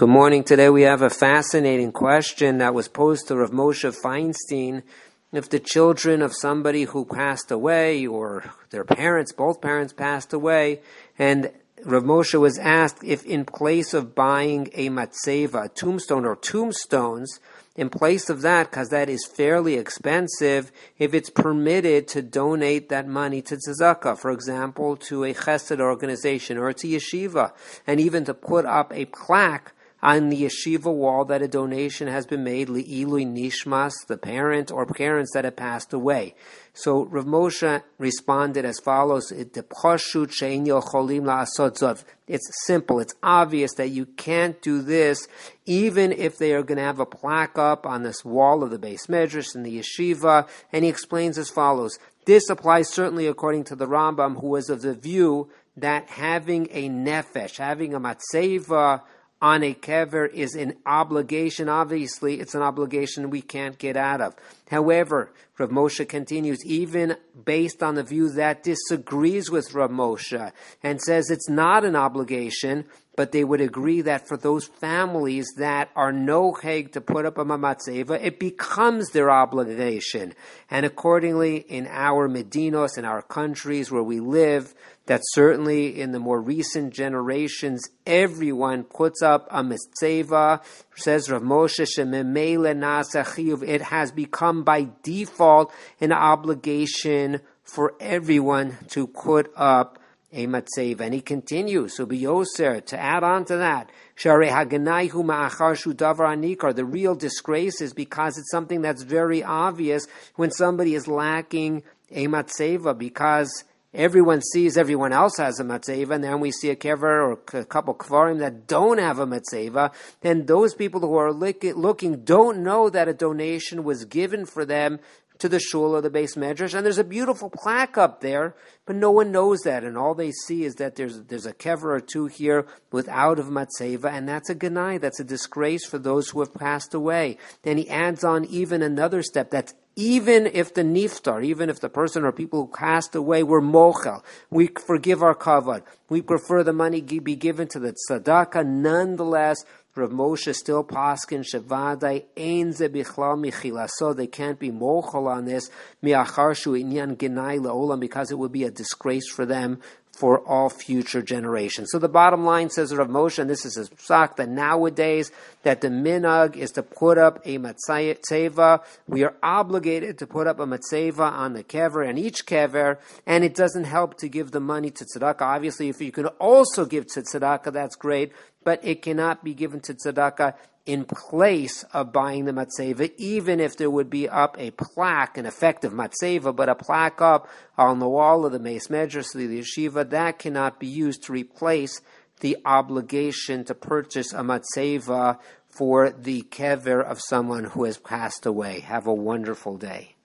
Good morning. Today we have a fascinating question that was posed to Rav Moshe Feinstein. If the children of somebody who passed away or their parents, both parents passed away, and Rav Moshe was asked if in place of buying a matzeva, a tombstone or tombstones, in place of that, because that is fairly expensive, if it's permitted to donate that money to tzedakah, for example, to a chesed organization or to yeshiva, and even to put up a plaque on the yeshiva wall that a donation has been made, li'ilui nishmas, the parent or parents that have passed away. So Rav Moshe responded as follows: it's simple, it's obvious that you can't do this, even if they are going to have a plaque up on this wall of the Beis Medrash in the yeshiva. And he explains as follows: this applies certainly according to the Rambam, who was of the view that having a nefesh, having a matzeva on a kever is an obligation. Obviously, it's an obligation we can't get out of. However, Rav Moshe continues, even based on the view that disagrees with Rav Moshe and says it's not an obligation, but they would agree that for those families that are noheg to put up a matzeva, it becomes their obligation. And accordingly, in our medinos, in our countries where we live, that certainly in the more recent generations, everyone puts up a matzeva. Says Rav Moshe, shememele nasa chiyuv, it has become by default an obligation for everyone to put up a matzeva. And he continues, so biyoser, to add on to that, sharei haganayhu ma'achar shu davar anikar, the real disgrace is because it's something that's very obvious when somebody is lacking a matzeva, because everyone sees everyone else has a matzeva, and then we see a kever or a couple kvarim that don't have a matzeva, and those people who are looking don't know that a donation was given for them to the shul or the Beis Medrash, and there's a beautiful plaque up there, but no one knows that, and all they see is that there's a kever or two here without a matzeva, and that's a ganai, that's a disgrace for those who have passed away. Then he adds on even another step, that's even if the niftar, even if the person or people who passed away were mochel, we forgive our kavod, we prefer the money be given to the tzedakah, nonetheless, Rav Moshe still paskin shevadai ein ze bichlal michila, so they can't be mochel on this miachar shu inyan genai leolam, because it would be a disgrace for them for all future generations. So the bottom line, says Rav Moshe, and this is his psak, that nowadays that the minhag is to put up a matzeva. We are obligated to put up a matzeva on the kever, and each kever, and it doesn't help to give the money to tzedakah. Obviously, if you can also give to tzedakah, that's great, but it cannot be given to tzedakah in place of buying the matzeva, even if there would be up a plaque, an effective matzeva, but a plaque up on the wall of the Beis Medrash, the yeshiva, that cannot be used to replace the obligation to purchase a matzeva for the kever of someone who has passed away. Have a wonderful day.